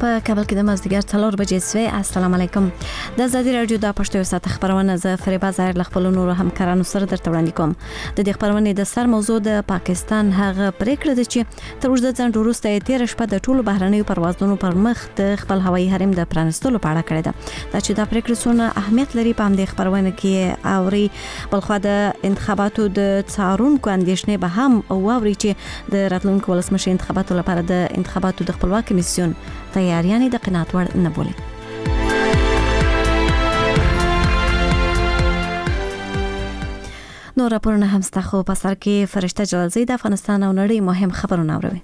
په کابل کې د مازدیګر 4 بجې سوي. السلام علیکم. د آزادي رادیو د پښتو ساعت خبرونه ز فریبا ظاهر ل خپل نور همکارانو سره درته وړاندې کوم. د دې خبرونه د سر موضوع د پاکستان هغه پریکړه ده چې تر اوسه ځان وروسته 13 شپه د ټولو بهرنیو پروازونو پر مخ د خپل هوایي حریم د پرانستلو په اړه کړې ده. دا چې دا پریکړه څونه اهمیت لري په همدې خبرونه کې اوري. بلخو د انتخاباتو د څارونکو اندیشنې به هم واوري چې د راتلونکو ولسمشر انتخاباتو لپاره د انتخاباتو د خپلواک کمیسیون تیاریانې د قناعت وړ نه بولي. نو راپورونه هم ستاسو په سر کې فرشته جلالزی د افغانستان او نړۍ مهم خبرونه اوري.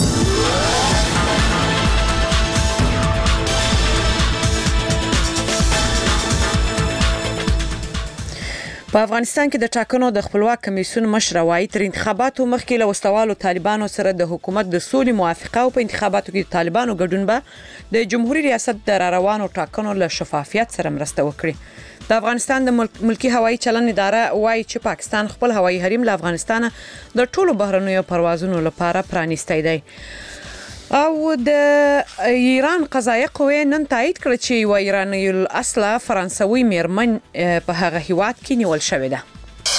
په افغانستان کې د ټاکنو د خپلواک کمیسیون مشر وايي تر انتخاباتو مخکې له وسوالو طالبانو سره د حکومت د سولې موافقه او په انتخاباتو کې طالبانو ګډون به د جمهوریت ریاست د روانو ټاکنو له شفافیت سره مرسته وکړي. د افغانستان د ملکی هوایي چلن اداره وايي چې پاکستان خپل هوایي حریم له افغانستان د ټولو بهرنیو پروازونو لپاره پرانیستی دی. او د ایران قضایه قوه نن تایید کړ چې یو ایرانی الاصله فرانسوي میرمن په هغه هیواد کې نیول شوې ده.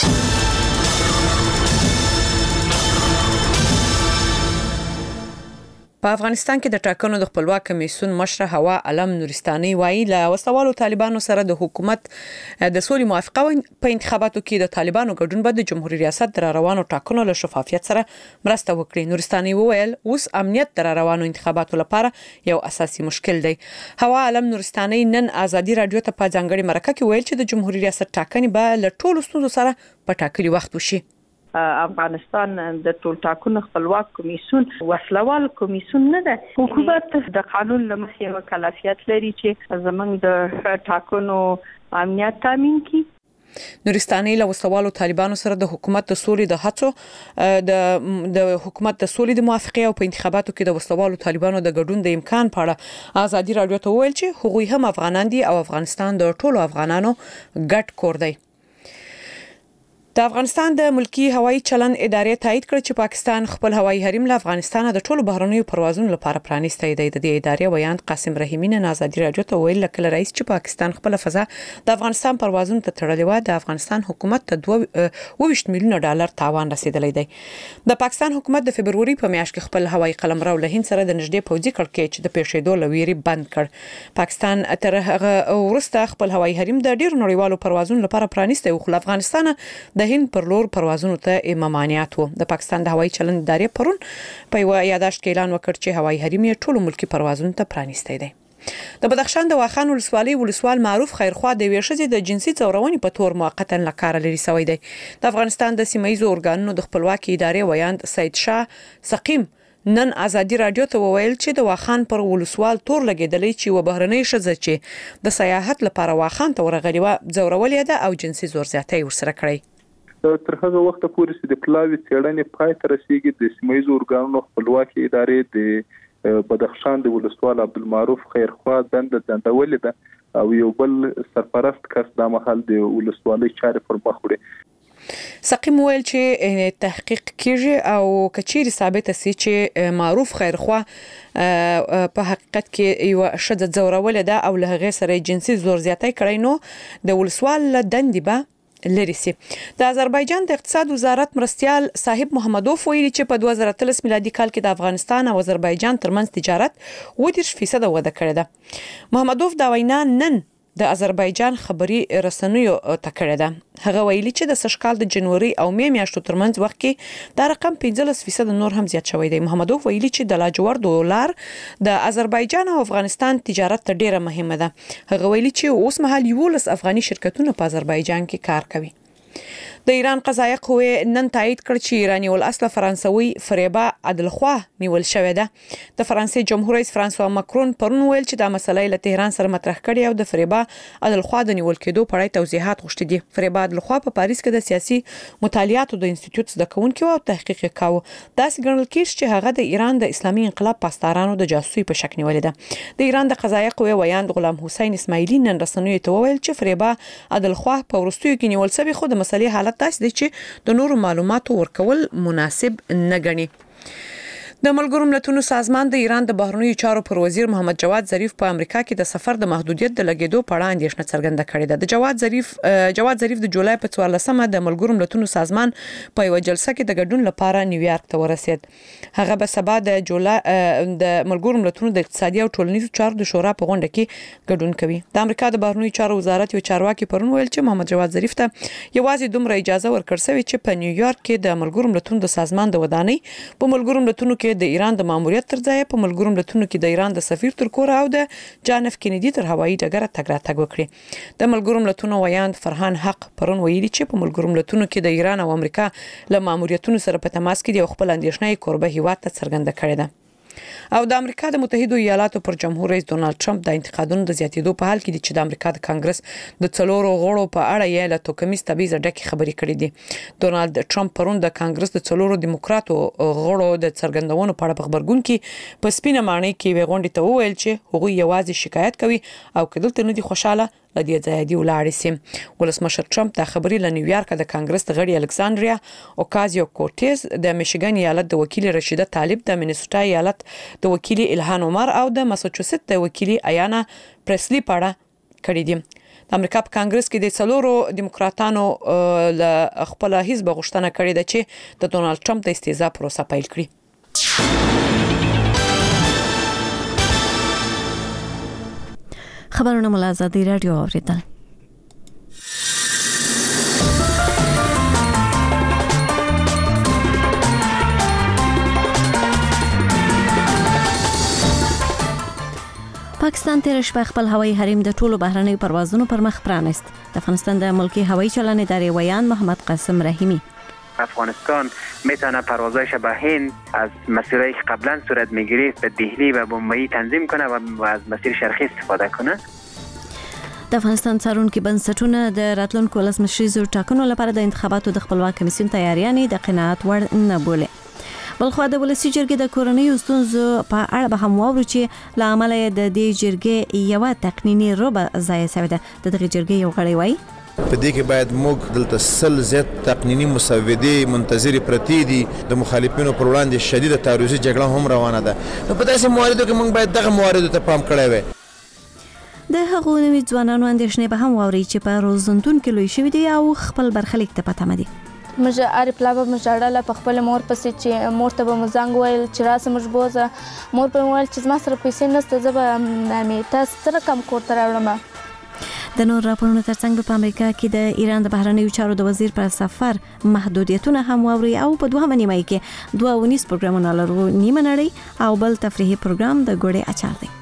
په افغانستان کې د ټاکنو د خپلواک کمیسیون مشر هوا علم نورستاني وايي له وسوالو طالبانو سره د حکومت د سولې موافقه په انتخاباتو کې د طالبانو ګډون به د جمهوریت ریاست د روانو ټاکنو له شفافیت سره مرسته وکړي. نورستاني وویل اوس امنیت د روانو انتخاباتو لپاره یو اساسي مشکل دی. هوا علم نورستاني نن آزادي رادیو ته په ځانګړي مرکه کې ویل چې د جمهوریت ریاست ټاکنې به له ټولو ستونزو سره په ټاکلي وخت وشي. افغانستان د ټول ټاکنو خپلواک کمیسیون وسلوال کمیسیون نه ده. حکومت د قانون له مخې مکلفیت لري چې زمونږ د ټاکنو امنیت تامین کړي. نورستاني له وسوالو طالبانو سره د حکومت د سولې د هڅو د حکومت د سولې د موافقه او په انتخاباتو کې د وسوالو طالبانو د ګډون د امکان په اړه آزادي رادیو ته ویل چې هغوی هم افغانان دي او افغانستان د ټولو افغانانو ګډ کور دی. د افغانستان د ملکی هوایي چلن ادارې تایید کړ چې پاکستان خپل هوایي حریم له افغانستان د ټولو بهرنیو پروازونو لپاره پرانیستی دی. د دې ادارې ویاند قاسم رحیمی نه آزادي رادیو ته ویل کله رئیس چې پاکستان خپل فضا د افغانستان پروازونو ته تړلې و د افغانستان حکومت ته 22 میلیون ډالر تاوان رسیدلی دی. د پاکستان حکومت د فبروري په میاشت کې خپل هوایي قلمرو له هند سره د نږدې پوځي کړکېچ د پیښېدو لویری بند کړ. پاکستان تر هغه وروسته خپل هوایي حریم د ډیرو نړیوالو پروازونو لپاره پرانیستی و خو افغانستان د هند پر لور پروازونو ته ممانعت وو. د پاکستان د هوایي چلن ادارې پرون په یو یاداشت کې اعلان وکړ چې هوایي حریم یې ټولو ملکی پروازونو ته پرانیستی دی. د بدخشان د واخان ولسوال معروف خیرخوا د ویښځې د جنسي ځورونې په تور موقتا له کار لري سوی دی. د افغانستان د سیمایي ارګانونو د خپلواکي ادارې ویاند سید شاه سقیم نن آزادي رادیو ته وویل چې د واخان پر ولسوال تور لګیدلې چې و بهرنۍ ښځه چې د سیاحت لپاره واخان ته ورغلې و ځورولې ده او جنسي زور زیاتی ورسره کړی. تر هغه وخت پورې چې د پلاوي څېړنې پای ته رسیدي د سیمایي ارګانونو خپلواکي ادارې د بدخشان د ولسوال عبدالمعروف خیرخوا دندولې ده او یو بل سرپرست کس د محل د ولسوالۍ چارې پر مخ وړي. سقیم ویل چې تحقیق کیږي او کچېری ثابت سي چې معروف خیرخوا په حقیقت کې یو ښځه ځورولې ده او له هغې سره جنسي زور زیاتی کړی نو د ولسوال دندې به لري سي. د آذربایجان د اقتصاد وزارت مرستيال صاحب محمدوف ویلي چې په 2013 میلادي کال کې د افغانستان او آذربایجان ترمنځ تجارت 30% وده کړې ده. محمدوف دا وینا نن د آذربایجان خبري رسنیو ته کړې ده. هغه ویلي چې د سشکال د جنوري او می میاشتو ترمنځ وخت کې دا رقم 15% نور هم زیات شوی دی. محمدوف ویلي چې د لاجورد دولار د آذربایجان او افغانستان تجارت ته ډیره مهمه ده. هغه ویلي چې اوس مهال 11 افغاني شرکتونه په آذربایجان کې کار کوي. د ایران قضایه قوه نن تایید کړ چې ایرانی الاصله فرانسوي فریبا عدلخوا نیول شوې ده. د فرانسې جمهور رئیس فرانسوا ماکرون پرون ویل چې دا مسله له تهران سره مطرح کړي او د فریبا عدلخوا د نیول کېدو په اړه توضیحات غوښتي دي. فریبا عدلخوا په پاریس کې د سیاسي مطالعاتو د انسټیټیوټ د کونکو او تحقیق کاوه. دا څنګه کېږي چې هغه د ایران د اسلامي انقلاب پاسدارانو د جاسوسي په شک نیولې ده. د ایران د قضایه قوه ویاند غلام حسین اسماعیلی نن رسنیو ته وویل چې فریبا عدلخوا په ورستیو کې نیول شوی خو د مسلې حالت داسې دی چې د نورو معلوماتو ورکول مناسب نه ګڼي. د ملګرو ملتونو سازمان د ایران د بهرنیو چارو پر وزیر محمد جواد ظریف په امریکا کې د سفر د محدودیت د لګیدو په اړه اندېښنه څرګنده کړې ده. د جواد ظریف د جولای په 14مه د ملګرو ملتونو سازمان په یو جلسه کې د ګډون لپاره نیویارک ته ورسید. هغه به سبا د جولای د ملګرو ملتونو د اقتصادي او ټولنیزو چارو د شورا په غونډه کې ګډون کوي. د امریکا د بهرنیو چارو وزارت یو چارواکي پرون ویل چې محمد جواد ظریف ته یوازې دومره اجازه ورکړل شوې چې په نیویارک کې د ملګرو ملتونو د سازمان د ودانۍ په ملګرو ملتونو کې د ایران د ماموریت تر ځای په ملګرو ملتونو کې د ایران د سفیر تر کور او د جان اف کینیدي تر هوایي ډګر تګ راتګ وکړي. د ملګرو ملتونو ویاند فرحان حق پرون ویلي چې په ملګرو ملتونو کې د ایران او امریکا له ماموریتونو سره په تماس کې د خپل اندېښنې کوربه هیواد ته څرګنده کړې ده. او د امریکا د متحده ایالاتو پر جمهور رئیس ډونالد ټرمپ د انتقادونو د زیاتېدو په حال کې دي چې د امریکا د کانګرس د څلورو غړو په اړه یې له توکمیز تبعیض ډکې خبرې کړې دي. ډونالد ټرمپ پرون د کانګرس د څلورو دیموکراتو غړو د څرګندونو په اړه په خبرګون کې په سپینه معنی کې وغونډې ته وویل چې هغوی یوازې شکایت کوي او کله نه دي خوشاله لدی ځایدي ولاړ سي. ولسمشر ټرمپ د خبري له نیویارک د کانګرس د غړي الکساندریا اوکازیو کورټیز، د میشیګن ایالت د وکیل رشیده طالب، د مینیسوټا ایالت د وکیل الهان عمر او د ماساچوسټ د وکیل ایانا پریسلی په اړه کړي دي. د امریکا په کانګرس کې د څلورو دیموکراتانو له خپل حزب غوښتنه کړې ده چې د ډونالد ټرمپ د استیزا پروسه پیل کړي. خبرونه مو له ازادي رادیو اوریدل. پاکستان تیر شپه خپل هوایي حریم د ټولو بهرنیو پروازونو پر مخ پرانست. د افغانستان د ملکی هوایی چلن ادارې ویان محمد قاسم رحیمی: افغانستان میتونه پروازایش به هند از مسیرهایی که قبلا صورت میگرفت به دهلی و بمبئی تنظیم کنه و از مسیر شرقی استفاده کنه. د افغانستان څارونکو بنسټونه د راتلونکو ولسمشریزو ټاکنو لپاره د انتخاباتو د خپلواک کمیسیون تیاریانې د قناعت وړ نه بولي. بلخو د ولسی جرګې د کورنۍ ستونزو په اړه به هم واورو چې له عمله د دې جرګې یو تقنینی روبه ځای شوی ده. د دغه جرګې یو غړی وایي په دې کې باید موږ دلته سل زیات تقنینی مسودې منتظر پرتی دي. د مخالفینو پر وړاندې شدید تعرضي جګړه هم روانه ده. نو په داسې مواردو کې موږ باید دغه مواردو ته پام کړی وای. د هغو نوي ځوانانو اندېښنې به هم واوري چې په روزنتون کې لوی شوي دي او خپل برخلیک ته پته دي. مجه عارف لا به مجاړه په خپل مور پسې چې مور ته به مزنګ ویل چې راسه مجبوزه مور په ویل چې ما سره پیسې نشته زه به مې تاسو سره کم کور ته راوړم. د نور راپورونو ترڅنګ په امریکا کې د ایران د بهرنیو چارو د وزیر پر سفر محدودیتونه هم واوري او په دوهمه نیمه کې دوه ونیس پروګرامونه لرو، نیمه نړۍ او بل تفریحي پروګرام د ګوړې اچار دی.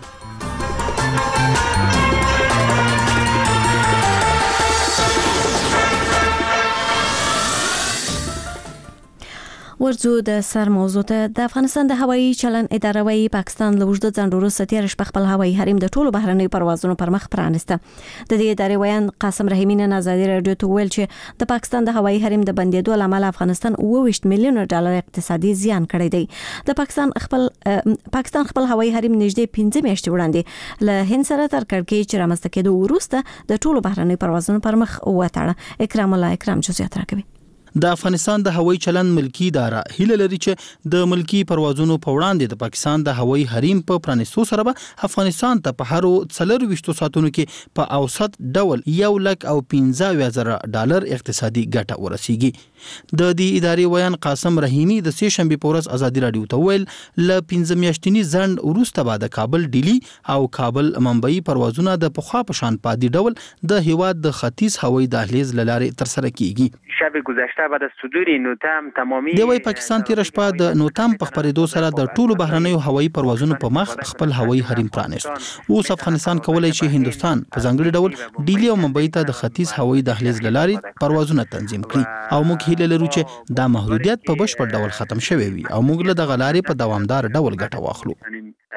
ورځو د سر موضوع ته. د افغانستان د هوایي چلن اداره وایي پاکستان له وجود ځنډ وروسته تیر شپه خپل هوایي حریم د ټولو بهرنیو پروازونو پر مخ پرانسته. د دې ادارې ویان قاسم رحیمی نن ازادي رادیو ته ویل چې د پاکستان د هوایي حریم د بندیدو لامل افغانستان 28 میلیون ډالر اقتصادي زیان کړی دی. د پاکستان خپل هوایي حریم نږدې 15 میاشتې وړاندې له هند سره تر کړکېچ چې رامنځته کېدو وروسته د ټولو بهرنیو پروازونو پر مخ وتاړه. اکرام الله اکرام جزئیات راکوي. د افغانستان د هوایي چلن ملکی اداره هیله لري چې د ملکی پروازونو په وړاندې د پاکستان د هوایي حریم په پرانیستو سره به افغانستان ته په هر 24 ساعتونو کې په اوسط ډول 1,15,000 ډالر اقتصادي ګټه ورسیږي. د دې ادارې ویان قاسم رحیمی د سه شنبه په ورځ ازادي رادیو ته ویل ل 15 میاشتنی ځنډ وروسته بعد کابل ډیلی او کابل ممبئی پروازونه د پخوا په شان پادي ډول د هیواد د ختیځ هوایي دهلیز لارې تر سره کیږي. شب گذشته بعد از صدور نوتم تمامی دی وای پاکستان تیر شپه د نوتم په خبرېدو سره د ټولو بهرنیو هوایي پروازونو په مخ خپل هوایي حریم پرانیست. اوس افغانستان کولای شي هندستان په ځانګړي ډول ډیلی او ممبئی ته د ختیځ هوایي دهلیز لارې پروازونه تنظیم کړي او موږ هیله لرو چې دا محدودیت په بشپړ ډول ختم شوي وي او موږ له دغه لارې په دوامدار ډول ګټه واخلو.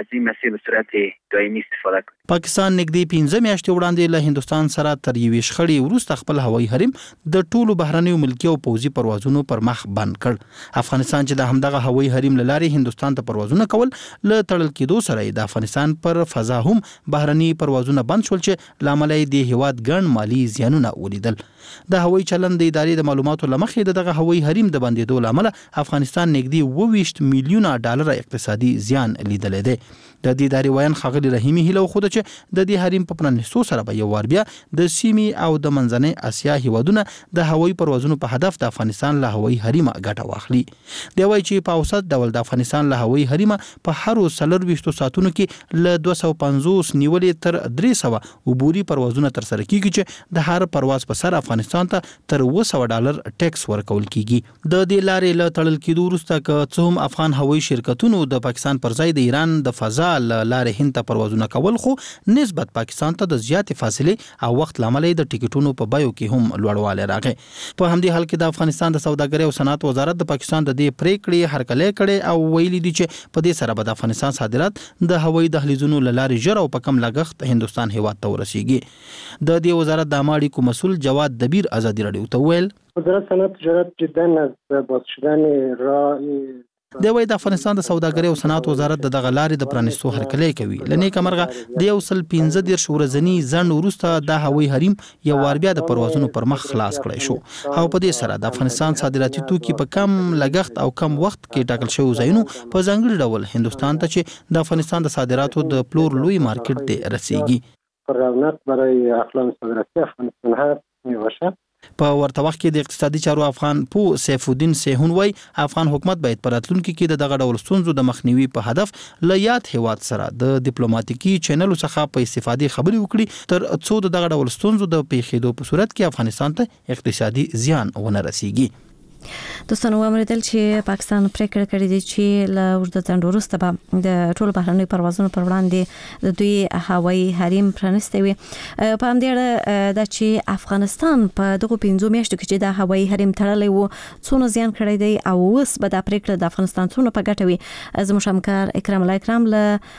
از این مسیر به صورت دائمی استفاده کنیم. پاکستان نږدې 15 میاشتې وړاندې له هندستان سره تر یوې شخړې وروسته خپل هوایي حریم د ټولو بهرنیو ملکي او پوځي پروازونو پر مخ بند کړ. افغانستان چې د همدغه هوایي حریم له لارې هندستان ته پروازونه کول له تړل کېدو سره د افغانستان پر فضا هم بهرني پروازونه بند شول چې لامل یې د هیواد ګڼ مالی زیانونه ولیدل. د هوایي چلند د ادارې د معلوماتو لمخې دغه هوایي حریم د بندېدو لامل افغانستان نږدې 22 میلیونه ډالر اقتصادي زیان لیدلی دی. د دې ادارې وایي خغلی رحیمي هیله خوده چې د دې حریم په پرانیستو سره به یو وار بیا د سیمې او د منځنۍ اسیا هیوادونه د هوایي پروازونو په هدف د افغانستان له هوایي حریم ګټه واخلي. دی وایي چې په اوسط ډول د افغانستان له هوایي حریم په هر 24 ساعتونو کې له 250 نیولې تر 300 عبوري پروازونه تر سره کیږي چې د هر پرواز په سر افغانستان ته تر $200 ټیکس ورکول کیږي. د دې لارې له تړل کېدو وروسته که څه هم افغان هوایي شرکتونو د پاکستان پر ځای د ایران د فضا لارې هند ته پروازونه کول خو نسبت پاکستان ته د زیاتې فاصله او وخت لامل د ټیکټونو په بایو کې هم لوړوالی راغی. په همدې حال کې د افغانستان د سوداګرۍ او صنعت وزارت د پاکستان د دې پریکړې هرکلی کړي او ویلي دي چې په دې سره به د افغانستان صادرات د هوایي دهلیزونو له لارې ژر او په کم لګښت هندستان هیواد ته ورسیږي. د دې وزارت د عامه اړیکو مسؤل جواد دبیر ازادي رادیو ته ویل وزارت صنعت تجارت جدا از باز شدن راه د وای د افغانستان د سوداګرۍ او صنعت وزارت دغه لارې د پرانیستو هرکلی کوي. لنی کمرغه د 115 ورځنی ځنډ وروسته د هوایي حریم یو وار بیا د پروازونو پر مخ خلاص کړی شو او په دې سره د افغانستان صادراتي توکي په کم لګښت او کم وخت کې ټاکل شوی ځایونو په ځانګړي ډول هندستان ته چې د افغانستان د صادراتو د پلور لوی مارکیټ دی رسیږي. رونق برای اقلام صادراتی افغانستان هست میباشد. په ورته وخت کې د اقتصادي چارو افغان پو سیف الدین سیهون وای افغان حکومت باید په راتلونکي کې دغه ډول ستونزو د مخنیوي په هدف له یاد هیواد سره د ډیپلوماټیکي چینلو څخه په استفادې خبرې وکړي تر څو دغه ډول ستونزو د پیښېدو په صورت کې افغانستان ته اقتصادي زیان ونه رسیږي. دوستانو امریدل چې پاکستان پریکړه کړې ده چې له اوږده ځنډ وروسته به د ټولو بهرنیو پروازونو پر وړاندې د دوی هوایي حریم پرانیستی وي. په همدې اړه دا چې افغانستان په دغه 15 میاشتو کې چې د هوایي حریم تړلی و څونه زیان کړی دی او اوس به دا پریکړه د افغانستان څونه په ګټه وي. زموږ همکار اکرام الله اکرام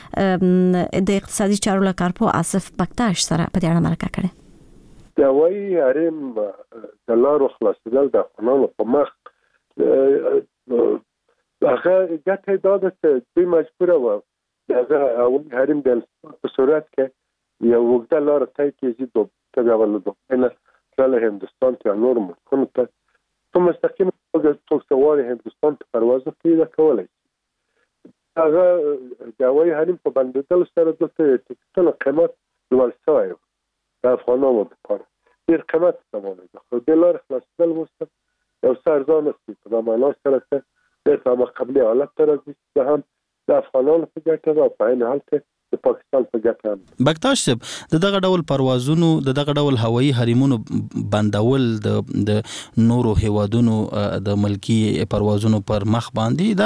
له د اقتصادي چارو له کارپو آصف بکتاش سره په دې اړه مرکه کړې. د هوایي حریم د لارو خلاصېدل د افغانانو په مخ هغه ګټه دا ده چې دوی مجبوره وو دغه هوایي حریم د په صورت کې یو وګړه لار ته کېږي د تبعول له هندستان ته نور ملکونو ته په مستقیم توګه څوک هندستان ته پرواز پیدا کولای. هغه د هوایي حریم په بندېدل سره د ټیکټونو قیمت لوړ شوی د افغانانو لپاره ډېر قیمت سمونه خو د لار خلاصېدل وروسته یو څه ارزانه شي په معنا سره چې د مقابلې حالت ته راځي هم د افغانانو په ګټه ده او په عین حال کې د پاکستان په ګټه هم. بکتاش صاحب دغه ډول پروازونو دغه ډول هوایي حریمونو بندول د نورو هیوادونو د ملکی پروازونو پر مخ باندې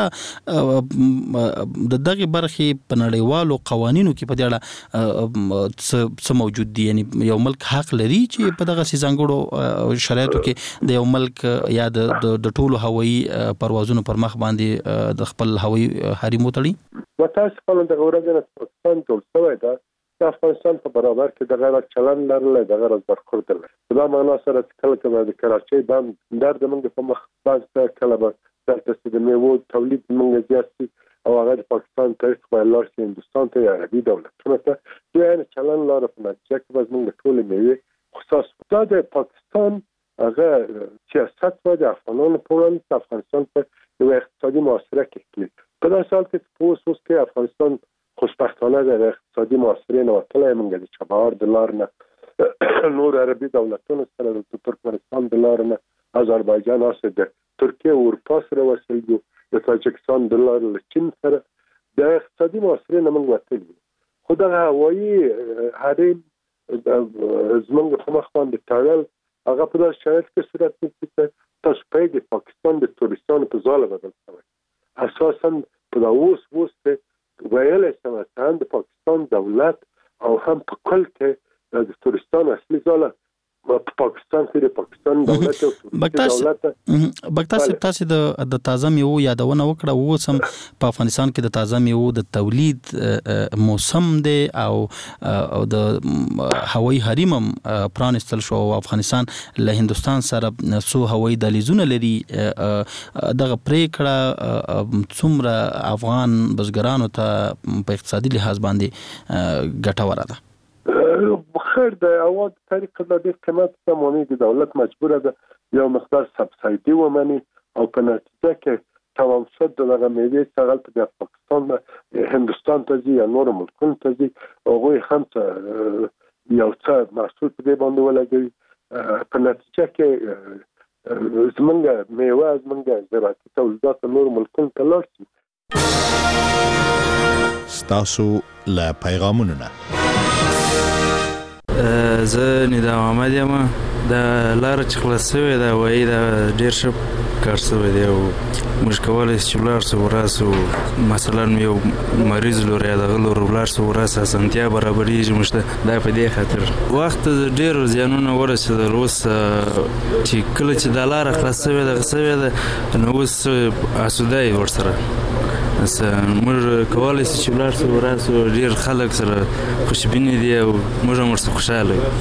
د دغه برخې په نړیوالو قوانینو کې په دې اړه څه موجود دي. یعنی یو ملک حق لري چې په دغه ځانګړو شرایطو کې د یو ملک یا د ټولو هوایي پروازونو پر مخ باندې د خپل هوایي حریم وتړي. وتاسو په دغه ورځ نه جوړ شوی ده د افغانستان په برابر کې د غیر چلن لرله د غیر برخورد لرله دا معنا سره کله کله د کراچۍ باندې درد موږ په مخ باندې کله به تاسو د میوو تولید موږ زیاتي او هغه د پاکستان ته خپل لار هندستان ته عربي دولتونو ته د غیر چلن لار په نتیجه کې به موږ ټول میوه خصوص دا د پاکستان هغه سیاست و د افغانانو په وړاندې افغانستان په یو اقتصادي معاصره کې په داسې حال کې په اوس کې افغانستان خوشبختانه د اقتصادي معاصرې نه وتلی موږ د چابهار د لار نه نور عربي دولتونو سره د ترکمنستان د لار نه آذربایجان هسې د ترکیه او اروپا سره وصل یو د تاجکستان د لار له چین سره د اقتصادي معاصرې نه موږ وتلي یو. خو دغه هوایي حریم زموږ په مخ باندې تړل هغه په داسې شرایط کې صورت نیسي چې تاسو پوهېږئ پاکستان د تورستانو په ځاله بدل شوی. اساسا په دا اوس ویلی شوی چې هم د پاکستان دولت او هم په کل کې د تورستان اصلي ځاله په پاکستان کې د پاکستان دولت او بکتاس تاسو د تازه میوو یادونه وکړه اوس هم په افغانستان کې د تازه میوو د تولید موسم دی او د هوایي حریم هم پرانستل شو او افغانستان له هندستان سره سو هوایي دهلیزونه لري دغه پریکړه څومره افغان بزګرانو ته په اقتصادي لحاظ باندې ګټوره ده؟ بخیر د اواز طریقه د دې قیمت سمونی د دولت مجبوره ده یو مقدار سبسایډي ومني او په نتیجه کې تمام شد دغه میوې څنګه په پاکستان هندستان ته ځي یا نور ملکونو ته ځي هغه هم یو څه محصول په دې باندې ولګوي په نتیجه کې زمونږ میوه زمونږ زراعتي تولیدات نور ملکونو ته لاړ شي. ستاسو له پیغامونو نه زه ندا محمد یم د لار چې خلاص شوی دا وایي دا ډیر ښه کار شوی دی او موږ کولی شو چې ولاړ شو وراسو مثلا یو مریض لور یا دغه لور ولاړ شو وراسو اسانتیا برابرېږي موږ ته دا په دې خاطر وخت ډېر زیانونه ورسېدل اوس چې کله چې دا لاره خلاص شوې دغه شوې ده نو اوس اسوده یې ورسره موږ کولی شو چې ولاړ شو وراسو ډېر خلک سره خوشبیني دي او موږ هم ورسره خوشحاله یو.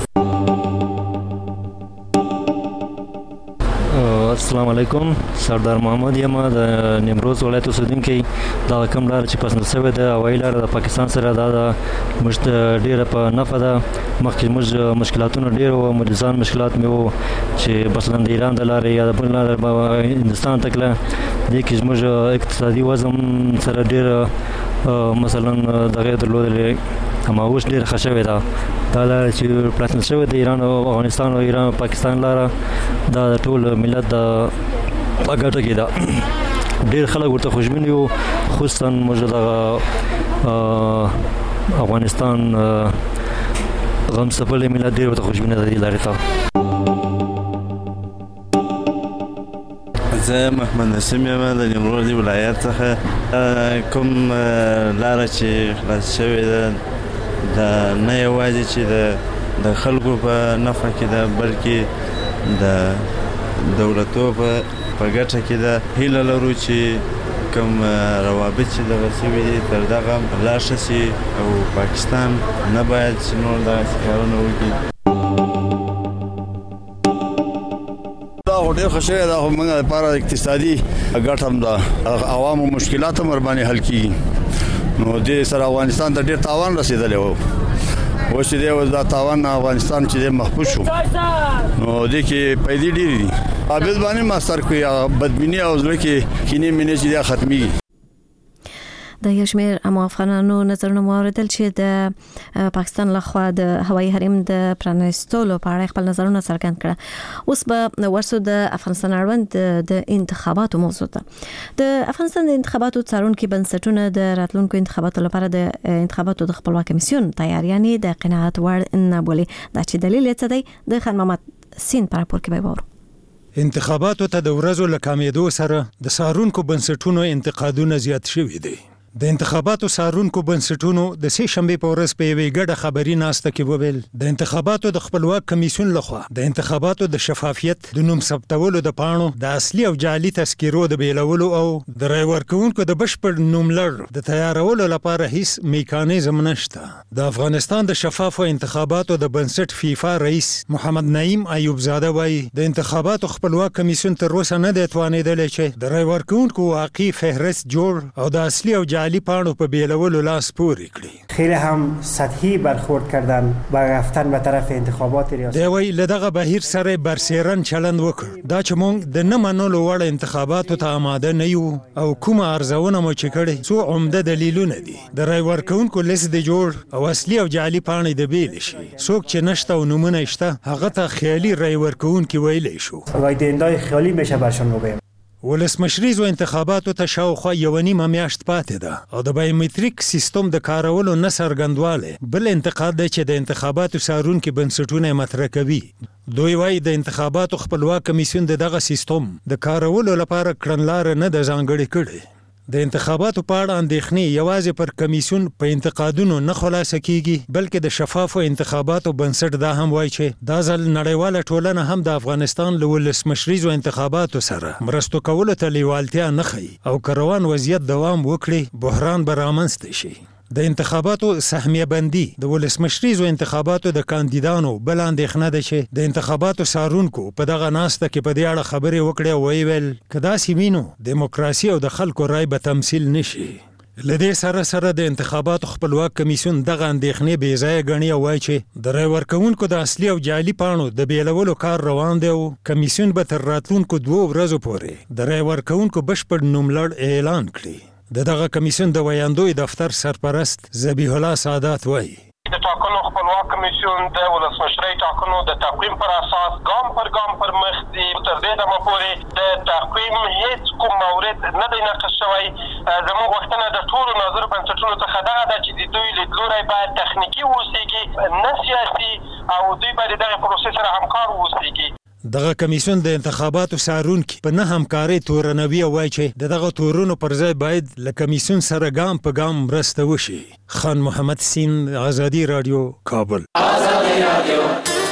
السلام علیکم، سردار محمد یم د نیمروز ولایت اوسیدونکی. دا کوم لار چې پسند شوی ده هوایي لار د پاکستان سره دا موږ ته ډیره په نفع ده. مخکې موږ مشکلاتونه ډیر وو، مریضان مشکلات مې وو چې مثلا د ایران د لارې یا د بل لارې هندستان ته کله دې کې موږ اقتصادي وضع سره ډیر مثلا دغه درلودلې اما اوس ډیر ښه شوې ده. دا لار چې پلاتن شوی د ایران او افغانستان او ایران او پاکستان لاره دا د ټول ملت د ګټه کې ده. ډیر خلک ورته خوشبین یو، خصوصا موږ د افغانستان غم سپلې ملت ډیر ورته خوشبین ده دې لارې ته. زه محمد نسیم یم د نیمروز ولایت څخه. کوم لاره چې خلاص شوې ده دا نه یوازې چې د خلکو په نفع کې ده بلکې د دولتو په ګټه کې ده. هیله لرو چې کوم روابط چې دغه شوي دي تر دغه لا ښه شي او پاکستان نه باید چې نور دغسې کارونه وکړي. دا خو ډېر ښه شوی ده، خو موږ لپاره اقتصادي ګټه هم ده، عوامو مشکلات هم ورباندې حل کېږي. نو دې سره افغانستان ته ډېر تاوان رسېدلی و. اوس چې دی اوس دا تاوان افغانستان چې دی محفوظ شو نو دې کې پیدې ډېرې دي. عابد باندې ما سر کوي بدبیني او زړه کې کینې مینې چې دی ختمېږي. د یو شمېر افغانانو نظرونه واوریدل چې د پاکستان لخوا د هوایي حریم د پرانیستلو په اړه خپل نظرونه څرګند کړه. اوس به ورسو د افغانستان اړوند د انتخاباتو موضوع ده. د افغانستان د انتخاباتو څارونکي بنسټونه د راتلونکو انتخاباتو لپاره د انتخاباتو د خپلواک کمیسیون تیاریانې د قناعت وړ نه بولي. دا چې دلیل یې څه دی د خان محمد سین په راپور کې به وورو. انتخاباتو ته د ورځو له کمېدو سره د څارونکو بنسټونو انتقادونه زیات شوي دي. د انتخاباتو څارونکو بنسټونو د سه شنبه په ورځ په یوې ګډه خبري ناسته کې وویل د انتخاباتو د خپلواک کمیسیون لخوا د انتخاباتو د شفافیت، د نوم ثبتولو د پاڼو، د اصلي او جعلي تذکیرو د بیلولو او د رای ورکوونکو د بشپړ نوملړ د تیارولو لپاره هیڅ میکانیزم نشته. د افغانستان د شفافو انتخاباتو د بنسټ فیفا رئیس محمد نعیم ایوب زاده وایي د انتخاباتو خپلواک کمیسیون تر اوسه نه دی توانېدلی چې د رای ورکوونکو واقعي فهرست جوړ او د اصلي او علی پانو په بیلولو لاس پورې کړی. خیلی هم سطحی برخورد کردن با رفتن به طرف انتخابات ریاست. دی وی لدغه بهیر سره برسیرن چلند وکړ. دا چې مونږ د نه منلو وړ انتخاباتو ته آماده نه یو او کومه ارزونه مو چې کړې څو عمده دلیلونه دي. د رای ورکوونکو لیست دی جوړ او اصلي او جعلي پاڼې د بیل شي. څوک چې نشته او نمونه شته هغه ته خیالي رای ورکوونکي ویلی شو. رای دهنده‌های خیالی میشه برشون بگیم. ولسمشریزو انتخاباتو ته شاوخوا یو نیمه میاشت پاتې ده او د بایومتریک سیستم د کارولو نه څرګندوالی بل انتقاد دی چې د انتخاباتو څارونکي بنسټونه مطرح کوي. دوی وایي د انتخاباتو خپلواک کمیسیون د دغه سیستم د کارولو لپاره کړنلاره نه ده ځانګړې کړې. د انتخاباتو په اړه اندېښنې یوازې پر کمیسیون په انتقادونو نه خلاصه کیږي بلکې د شفافو انتخاباتو بنسټ دا هم وایي چې دا ځل نړیواله ټولنه هم د افغانستان له ولسمشریزو انتخاباتو سره مرستو کولو ته لیوالتیا نه ښیي او که روان وضعیت دوام وکړي بحران به رامنځته شي. د انتخاباتو سهمیه بندي د ولسمشریزو انتخاباتو د کاندیدانو بل اندېښنه ده چې د انتخاباتو څارونکو په دغه ناسته کې په دې اړه خبرې وکړې او ویل که داسې وینو دیموکراسي او د خلکو رای به تمثیل نشي. له دې سره د انتخاباتو خپلواک کمیسیون دغه اندېښنې بې ځایه ګڼي او وایي چې د رای ورکوونکو د اصلي او جعلي پاڼو د بیلولو کار روان دی او کمیسیون به تر راتلونکو 2 ورځو پورې د رای ورکوونکو بشپړ نوملړ اعلان کړي. دغه کمیسیون د ویاندوی دفتر سرپرست ذبیح الله سعادت وایي د ټاکنو خپلواک کمیسیون د ولسمشرۍ ټاکنو د تقویم پر اساس ګام پر ګام پر مخ دی. تر دې دمه پورې د تقویم هیڅ کوم مورد نه دی نقش شوی. زموږ غوښتنه د ټولو ناظر بنسټونو څخه دغه ده چې د دوی لیدلوری باید تخنیکي واوسیږي نه سیاسي او دوی باید دغه پروسې سره همکار واوسیږي. دغه کمیسیون د انتخاباتو څارونکي په نه همکارۍ تورنوي او وایي چې دغه تورونو پر ځای باید له کمیسیون سره ګام په ګام مرسته وشي. خان محمد سین، آزادي رادیو، کابل. آزادي رادیو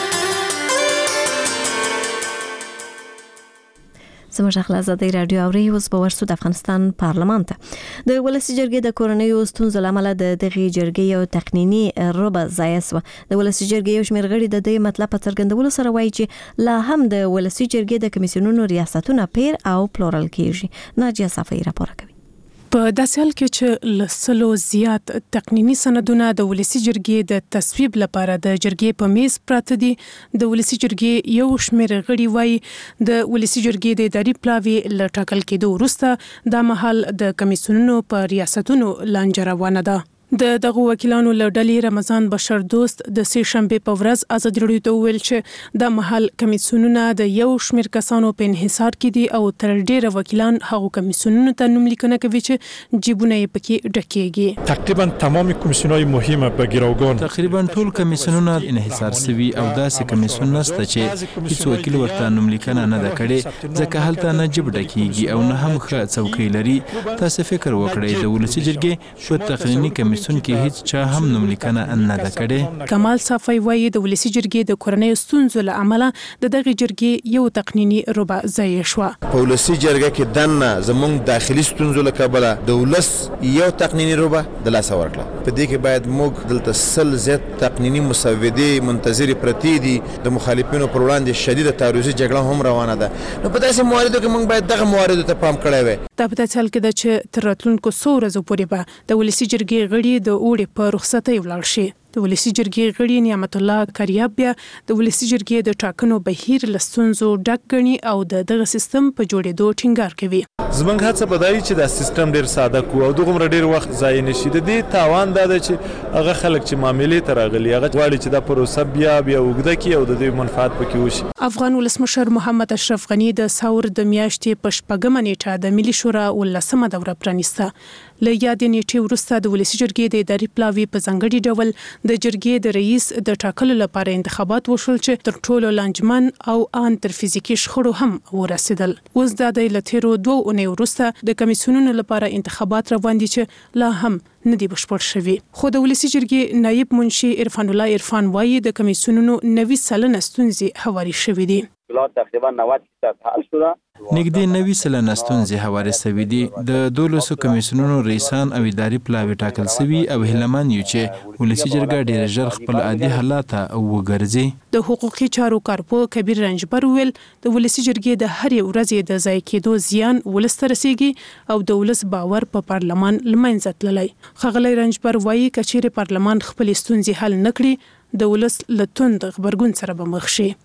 زموږ خپل آزادي رادیو اوري اوس به ورسو د افغانستان پارلمان ته د ولسی جرګې د کورنیو ستونزو لامل د دغه جرګې یو تقنینی ربع ضایع شو. د ولسی جرګې یو شمېر غړي د دې مطلب په څرګندولو سره وایي چې لا هم د ولسی جرګې د کمیسیونونو ریاستونه پیر او پلورل کیږي. ناجیه صفی راپور کوي. په داسې حال کې چې لسلو زیات تقنینی سندونه د ولسی جرګې د تصویب لپاره د جرګې په میز پراته دي. د ولسی جرګې یو شمېر غړي وایي د ولسی جرګې د اداري پلاوي له ټاکل کېدو وروسته د مهال د کمیسیونونو په ریاستونو لانجه روانه ده. د دغه وکیلانو له ډلې رمضان بشر دوست د سې شنبې په ورځ آزادي رادیو ته ویل چې د محل کمیسیونونه د یو شمېر کسانو په انحصار کې دي او تر ډیره وکیلان هغو کمیسیونونو ته نوم لیکنه کوي چې جیبونه یې پکې ډکېږي. تقریبا تمام کمیسیونهای مهمه به گروگان تقریبا ټول کمیسیونونه انحصار سوي او داسې کمیسیون نشته چې هیڅ وکیل ورته نوم لیکنه نه ده کړې ځکه هلته نه جیب ډکېږي او نه هم ښه څوکۍ لري. تاسو فکر وکړئ د ولسی جرګې په تقنینی کمیسیون کې هیڅ چا هم نوم لیکنه نه ده کړې. کمال صافی وایي د ولسی جرګې د کورنۍ ستونزو له امله د دغه جرګې یو تقنینی ربع ضایع شو. په ولسی جرګه کې دنه زموږ داخلي ستونزو له کبله د ولس یو تقنینی ربع د لاس ورکړه. په دې کې باید موږ دلته سل زیات تقنینی مسودې منتظرې پرتی دي. د مخالفینو پر وړاندې شدید تعرضي جګړه هم روانه ده. نو په داسې مواردو کې موږ باید دغه مواردو ته پام کړی وای. دا په داسې حال کې ده چې تر راتلونکو 100 ورځو پورې به د ولسی جرګې غړي د اوړي په رخصتۍ ولاړ شي. د ولسی جرګې غړي نعمت الله کریاب بیا د ولسی جرګې د ټاکنو بهیر له ستونزو ډک ګڼي او دغه سیستم په جوړېدو ټینګار کوي. زمونږ هڅه به دا وي چې دا سیستم ډیر ساده کو او دغه ډیر وخت ضایع نشي. د دې تاوان دا ده چې هغه خلک چې معاملې ته راغلي هغه غواړي چې دا پروسه بیا وګړه کی او د دې منفعت پکې وشي. افغان ولسمشر محمد اشرف غنی د ثور د میاشتې په 8مه نیټه د ملي شورا 18مه دوره پرانیسته. له یادې نیټې وروسته د ولسی جرګې د اداري پلاوي په ځانګړي ډول د جرګې د رئیس د ټاکلو لپاره انتخابات وشول چې تر ټولو لانجمن او ان تر فزیکي شخړو هم ورسېدل. اوس د لتیرو 2 اونۍ وروسته د کمیسیونونو لپاره انتخابات روان دي چې لا هم نه دی بشپړ شوی. خو د ولسی جرګې نائب منشي عرفان الله عرفان وایي د کمیسیونونو 90% ستونزې هواري شوې دي. تقریبا 90% حل شوه. نږدې 90% ستونزې هواري شوې دي. د 12 کمیسیونونو رئیسان او اداري پلاوي ټاکل شوي او هلمن یو چې ولسی جرګه ډېر ژر خپل عادي حالات وګرځي. د حقوقي چارو کارپو کبیر رنجبر ویل د ولسی جرګې د هرې ورځې د ضایع کېدو زیان ولست رسیږي او د ولس باور په پارلمان لمنځه تللی. ښاغلی رنجبر وایي کچېرې پارلمان خپل ستونزې حل نکړي د ولس له توند غبرګون سره به مخ شي.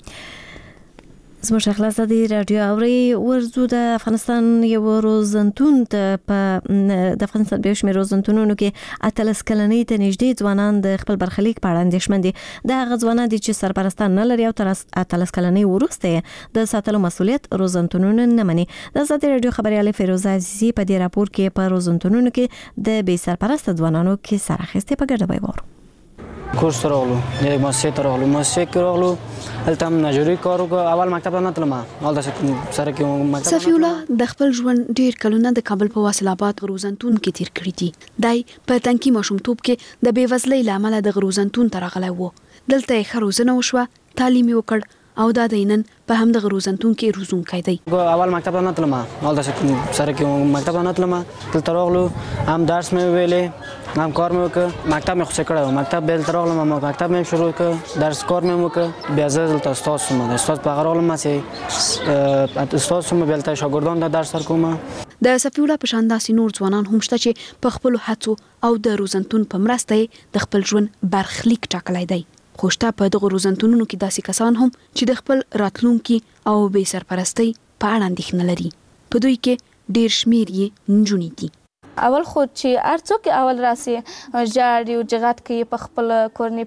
زموږ خپل آزادي رادیو اوري ورزو د افغانستان یو روزنتون ته د افغانستان به شمېر روزنتونونو کې اتلس کلنۍ ته نږدې ځوانان د خپل برخلیک په اړه اندېښمن دي. دا هغه ځوانان دي چې سرپرستان نه لري او تر اتلس کلنۍ وروسته د ساتلو مسؤلیت روزنتونونو نه مني. د آزادي رادیو خبرياله فیروزه عزیزي په دې راپور کې په روزنتونونو کې د بې سرپرست ځوانانو کې سره اخیستې په ګډه وایي. کورس راغلو د مؤسسې ته راغلو مؤسسې کې راغلو هلته هم نجوري کار وکړ اول مکتب نه تلم اول سره کې مکتب صفی الله د خپل ژوند ډیر کلونه د کابل په واصل آباد غروزنتون کې تیر کړی دي دای په تنکي ماشومتوب کې د بیوزلۍ لامل د غروزنتون ته راغلی وو دلته یې خروزنه وشوه تعلیم وکړ او دا دینن په هم د غروزنتون کې روزونکی دی اول مکتب نه تلم اول سره کې مکتب نه تلم دلته راغلو هم درس مې ویلې هم کار مې وکړ مکتب مې خو کړو مکتب بیل تر راغلم مکتب مې شروع کړ درس کار مې وکړ بیا زه دلته استاد سوم استاد په راغلم چې استاد سوم بیل ته شاګردان د درس ورکوم د صفی الله په شان داسې نور ځوانان هم شته چې په خپل هڅو او د روزنتون په مرسته د خپل ژوند برخلیک ټاکلی دی خوشته په دغه روزنتونونو کې داسې کسان هم چې د خپل راتلونکي او بې سرپرستۍ په اړه اندېښنه لري په دوی کې ډیر شمیر یې نجونې دي اول خو چې ارڅوک اول راسي جاړي او جغات کې په خپل کورنۍ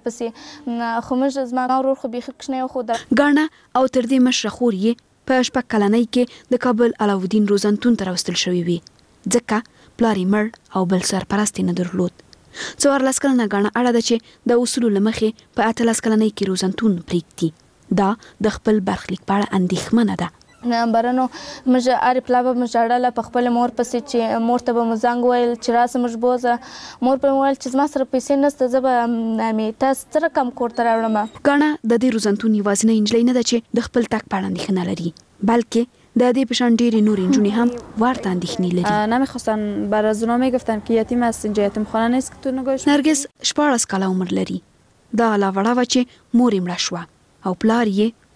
پسې خو موږ زما ورور خو بيخ کښنه خو غاڼه او تر دې مشره خور یې په شپږ کلنۍ کې د کابل علاودین روزنتون ته راوستل شوی وي ځکه پلار یې مړ او بل سرپرست نه درلود 14 کلنه غاڼه اړه ده چې د اصول لمخې په 18 کلنۍ کې روزنتون پریږدي دا د خپل برخلیک په اړه اندېښمنه ده برنو مجه عارف لا به مجاړه په خپل مور پسې چې مور ته به مزنګ ویل چې راس مجبوزه مور په ویل چې ما سره پیسې نشته زبه مې تاسو تر کم کور تر راوړم غاڼه د دې روزنتون یوازینۍ انجلۍ نه ده چې د خپل تک په اړه اندېښنه لري بلکې د دې پشان ډېری نور انجونی هم ورته اندېښنې لري نمیخواستن بر از اونا میگفتن که یتیم هست اینجا یتیم خانه نیست که تو نگاهش نرگس 14 کاله عمر لري دا لا وړه و چې مور یې مړه شوه او پلار یې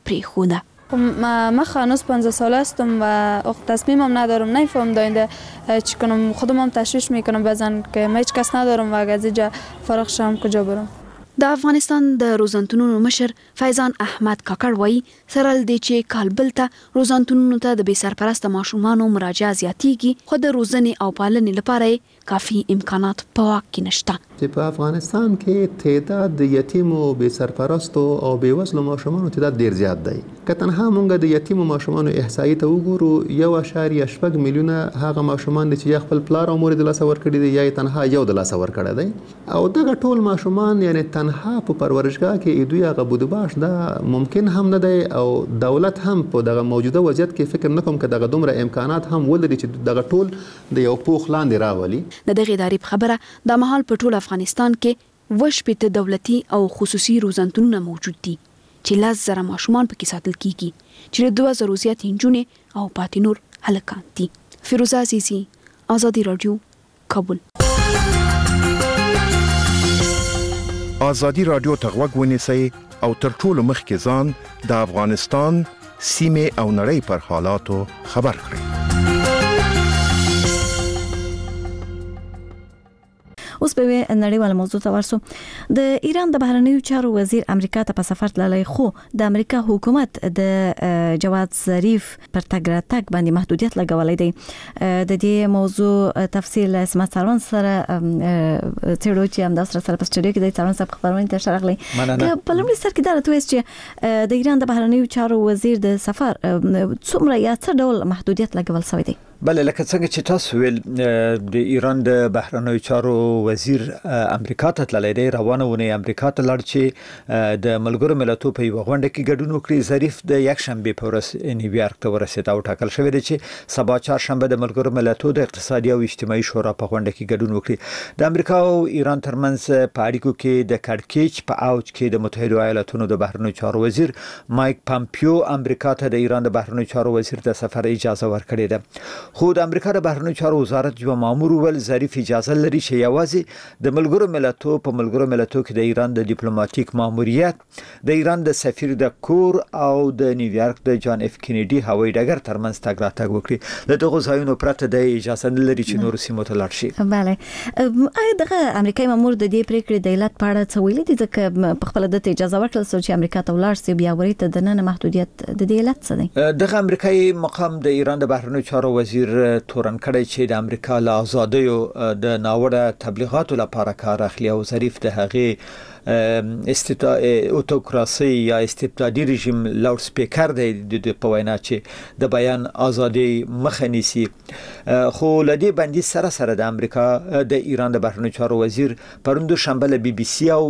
پرېښوده ما هنوز 15 ساله هستم و تصمیمم ندارم نمیفهم داینده چی کنم خودم هم تشویش میکنم بعضن که ما هیچ کس ندارم و اگه از اینجا فارغ شم کجا برم د افغانستان د روزنتونونو مشر فیضان احمد کاکړ وایي سره لدې چې کالبل ته روزنتونونو ته د بې سرپرسته ماشومانو مراجعه زیاتیږي خو د روزنې او پالنې لپاره کافي امکانات په واک کې نشته په افغانستان کې تعداد د یتیمو بې سرپرستو او بې وزلو ماشومانو تعداد ډیر زیات دی که تنها مونږ د یتیمو ماشومانو احصایې ته وګورو 1.8 میلیونه هغه ماشومان دي چې یا خپل پلار او مور د لاسه ورکړي دي یا تنها یو د لاسه ورکړی دی او دغه ټول ماشومان یعنی تنها په پرورشګاه کې دوی هغه بودباش دا ممکن هم نه دی او دولت هم په دغه موجوده وضعیت کې فکر نه کوم چې دغه دومره امکانات هم ولري چې دغه ټول د یو پوخ لاندې راولي د دغه ادارې خبره د مهال په ټول افغانستان کې وشپېته دولتي او خصوصي روزنتونونه موجود دي چې 10,000 ماشومان پکې ساتل کیږي چې 2000 زیات نجونې او پاتې نور هلکان دي فیروزه عزیزی آزادی رادیو کابل آزادی رادیو ته غوږ ونیسئ او تر ټولو مخکې ځان د افغانستان سیمې او نړۍ پر حالاتو خبر کړئ اوس به نړیواله موضوع ته ورسو د ایران د بهرنیو چارو وزیر امریکا ته په سفر تللی خو د امریکا حکومت د جواد ظریف پر تګ راتګ باندې محدودیت لګولې دی د دې موضوع تفصیل اسمت سروان سره تیرو چې هم د سره په سټوډیو کې د سروان صاحب خبرونه ته شرغلي په لومړي سر کې دا راته وایي چې د ایران د بهرنیو چارو وزیر د سفر څومره یا څه ډول محدودیت لګول شوی دی بله لکه څنګه چې تاسو ویل د ایران د بهرنیو چارو وزیر امریکا ته تللی دی روانه ونی امریکا ته لاړ چې د ملګرو ملتونو په یوه غونډه کې ګډون وکړي ظریف د یکشنبه په ورځ نیویارک ته ورسېد او ټاکل شوی دی چې سبا چهارشنبه د ملګرو ملتونو د اقتصادي او اجتماعي شورا په غونډه کې ګډون وکړي د امریکا او ایران ترمنځ په اړیکو کې د کړکېچ په اوج کې د متحده ایالاتونو د بهرنیو چارو وزیر مایک پامپیو امریکا ته د ایران د بهرنیو چارو وزیر د سفر اجازه ورکړې ده خو د امریکا د بهرنیو چارو وزارت یو مامور ول ظریف اجازه لري چې یوازې د ملګرو ملتونو کې د ایران د ډیپلوماټیک ماموریت د ایران د سفیر د کور او د نیویارک د جان اف کینیډي هوایي ډګر ترمنځ تګ راتګ وکړي د دغه ځایونو پرته د اجازه نه لري چې نور سیمو ته لاړ شي bale آیا دغه امریکایي مامور د دې پریکړې د علت په اړه څه ویلي دي ځکه په خپل د اجازه ورکړل چې امریکا ته ولاړ شي بیا ورته د نن محدودیت د دې علت څه دی دغه امریکایي مقام د ایران د بهرنیو چارو وزیر تورن کړی چې د امریکا له آزادیو د ناوړه تبلیغاتو لپاره کار اخلي او ظریف د هغې اوتوکراسي یا استبدادي رژیم لاوډ سپیکر دی د په وینا چې د بیان ازادي مخه نیسي خو لدی بندي سره د امریکا د ایران د بهرنیو چارو وزیر پروند شنبه له بي بي سي او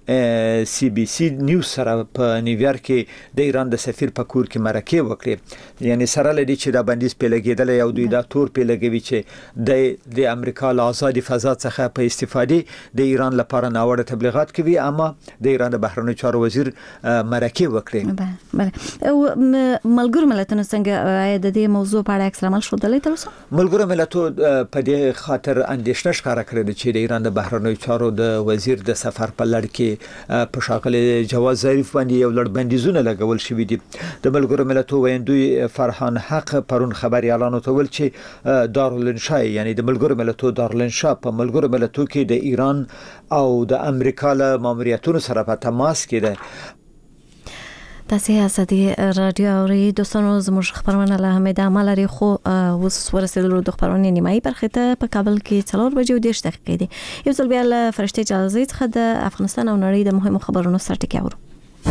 سی بي سي نیوز سره په نیویارک کې د ایران د سفیر په کور کې مرکه وکړه. یعنی سره لدی چې دا بندیز په لګیدل او دوی دا تور په لګوي چې د امریکا له آزادي فضا څخه په استفادې د ایران لپاره ناوړه تبلیغات کوي. اما د ایران د بهرنیو چارو وزیر مرکه وکړه. بله او ملګرو ملتونو څنګه د دې موضوع په اړه اکثر عمل شودلې تر اوسه؟ ملګرو ملتونو په دې خاطر اندېښنه ښکاره کړې چې د ایران د بهرنیو چارو د وزیر د سفر په لړ کې په ښاغلي جواد ظریف باندې یو لړ بندیزونه لګول شوي دي. د ملګرو ملتونو ویندوی فرحان حق پرون خبري اعلان وکړ چې دارالانشا یعنی د ملګرو ملتونو دارالانشا په ملګرو ملتونو کې د ایران او د امریکا له ماموریتونو سره په تماس کې ده. تاسو ازادي رادیو اوري دوستانو زموږ خبرونه له همدا عمل لري خو اوس ورسېدلو د خبرونه نیمایي برخه ته په کابل کې 4 بجې او 10 دقیقې دي. یو ځل بیا له فرشته اجازه څخه د افغانستان او نړۍ د مهمو خبرونو سره ټکی اورو.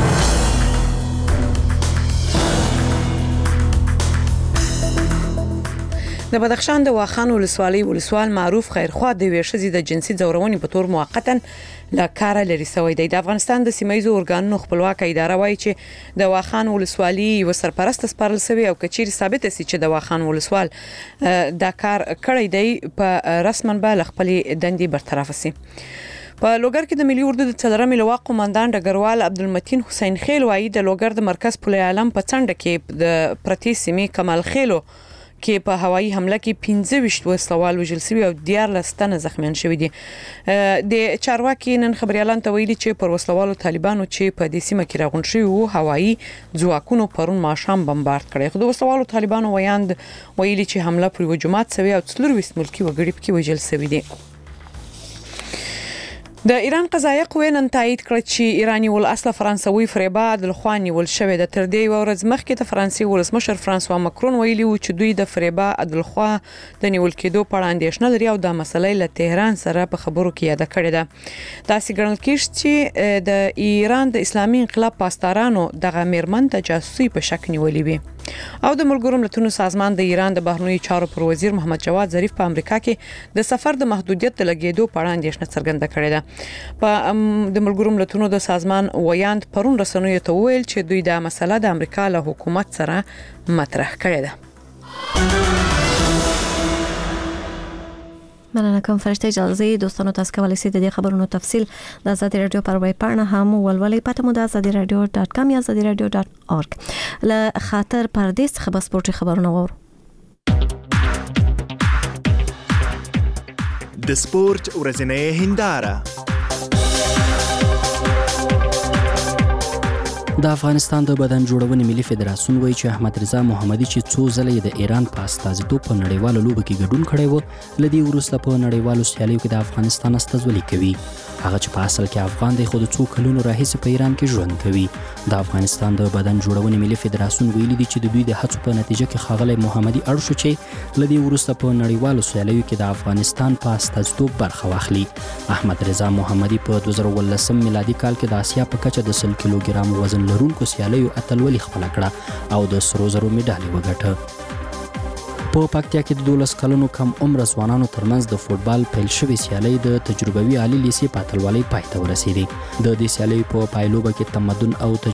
د بدخشان د واخان ولسوال معروف خیرخوا د ویشزي د جنسي ځورونې په تور موقتا لا کار لري سوی دی. د افغانستان د سیمایي ارګانونو خپلواک اداره وایي چې د واخان ولسوالي یو سرپرست سپارل سوی او کچیر ثابت سي چې د واخان ولسوال دا کار کړی دی په رسما به خپل دندې برطرف سي. په لوګر کې د ملي اردو د څلورم لواء قوماندان ډګروال عبدالمتین حسین خیل وایي د لوګر د مرکز پل عالم په څنډه کې د پرتی سیمې کمال خیلو کې په هوایي حمله کې 15 وسلوال وژل شوي او 14 تنه زخمیان شوي دي. د چارواکي نن خبريالان ته ویلي چې پر وسلوالو طالبانو چې په دې سیمه کې راغون شوي وو هوایي ځواکونو پرون ماښام بمبارد کړي. خو د وسلوالو طالبانو ویلي چې حمله پر وجمات سوي او 24 ملکی وګړي پکې وژل شوي دي. د ایران قضایه قوه نن تایید کړ چې ایرانی ول اصله فرانسوي فریبا عدلخواني ول شوې د تر دې ورځ مخکې د فرانسې ولسمشر فرانسوا ماکرون ویلي و چې دوی د فریبا عدلخوا د نیول کېدو په اړه اندېښنه لري او د مسلې له تهران سره په خبرو کې یاد کړی ده. تاسو ګڼل کېږي چې د ایران د اسلامي انقلاب پاسدارانو دغه میرمن د جاسوسي په شک نیولې وي. او د ملګرو ملتونو سازمان د ایران د بهرنیو چارو پر وزیر محمد جواد ظریف په امریکا کې د سفر د محدودیت د لګیدو په اړه اندېښنه څرګنده کړې ده. په د ملګرو ملتونو د سازمان ویاند پرون رسنیو ته ویل چې دوی د مسله د امریکا له حکومت سره مطرح کړې ده. مننه کوم فرشته اجازه دوستانو تاسو کولی شئ د دې خبرونو تفصیل د آزادي رادیو پر ویب پاڼه هم ولولئ. پته مو د azadiradio.com یا azadiradio.org له خاطر پردیس خبر سپورتي خبرونه وورو. د سپورت ورځنۍ هنداره. د افغانستان د بدن جوړونې ملي فدراسیون وایي چې احمد رضا محمدي چې څو ځله د ایران په استازیتوب په نړیوالو لوبو کې ګډون کړی و لدی وروسته په نړیوالو سیالیو کې د افغانستان استازولي کوي. هغه چې په اصل کې افغان دی خو د څو کلونو راهیسې په ایران کې ژوند کوي. د افغانستان د بدن جوړونې ملي فدراسیون ویلي دی چې د دوی د هڅو په نتیجه کې ښاغلی محمدي اړ شو چې لدی وروسته په نړیوالو سیالیو کې د افغانستان په استازیتوب برخه واخلي. احمد رضا محمدي په 2018 میلادي کال کې د آسیا په کچه د 100 کیلوګرام وزن لرونکو سیالیو اتلولي خپل کړه او د سرو زرو میډالي وګټه. په پکتیا کې د 12 کلونو کم عمر ځوانانو ترمنځ د فوتبال پیل شوې سیالي د تجربوي عالی لیسې په اتلولۍ پای ته ورسېدې. د دې سیالۍ په پایلوبه کې تمدن او